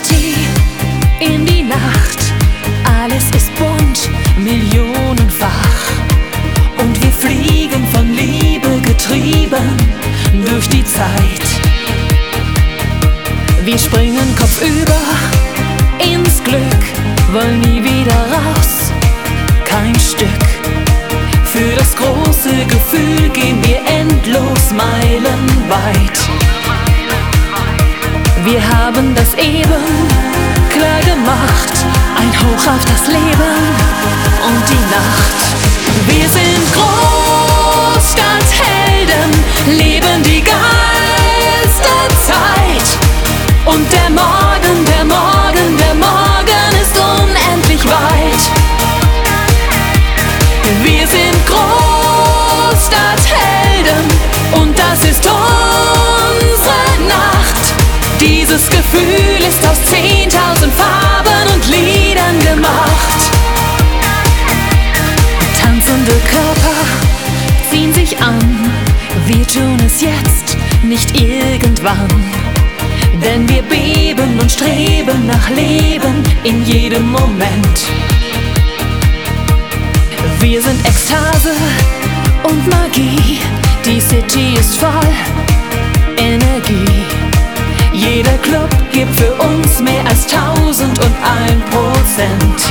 City in die Nacht. Alles ist bunt, millionenfach. Und wir fliegen von Liebe getrieben durch die Zeit. Wir springen kopfüber ins Glück, wollen nie wieder raus, kein Stück. Für das große Gefühl gehen wir endlos meilenweit. Wir haben das eben klar gemacht, ein Hoch auf das Leben und die Nacht. Wir sind Großstadthelden, leben die Geisterzeit. Und der Morgen, der Morgen, der Morgen ist unendlich weit. Wir sind Großstadthelden und das ist unsere Nacht. Dieses Gefühl ist aus 10.000 Farben und Liedern gemacht. Tanzende Körper ziehen sich an, wir tun es jetzt, nicht irgendwann. Denn wir beben und streben nach Leben in jedem Moment. Wir sind Ekstase und Magie, die City ist voll Energie. Jeder Club gibt für uns mehr als 1001%.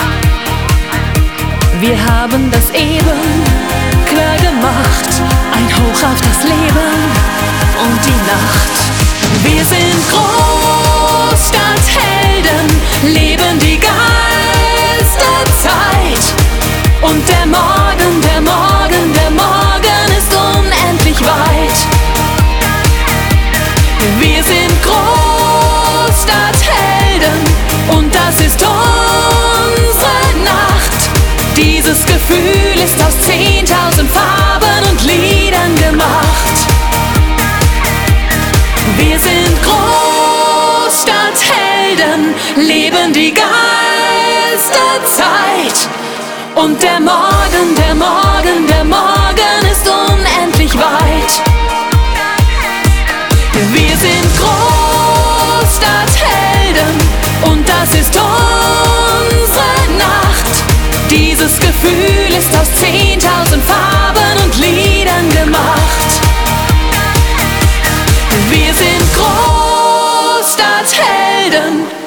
Wir haben das eben klar gemacht, ein Hoch auf das Leben und die Nacht. Wir sind Großstadthelden, leben die Geisterzeit. Und der Morgen, der Morgen, der Morgen ist unendlich weit. Wir sind Großstadthelden und das ist unsere Nacht. Dieses Gefühl ist aus 10.000 Farben und Liedern gemacht. Wir sind Großstadthelden, leben die Geisterzeit. Und der Morgen, der Morgen, der Morgen ist unendlich weit. Wir sind Großstadthelden und das ist unsere Nacht. Dieses Gefühl ist aus 10.000 Farben und Liedern gemacht. Wir sind Großstadthelden.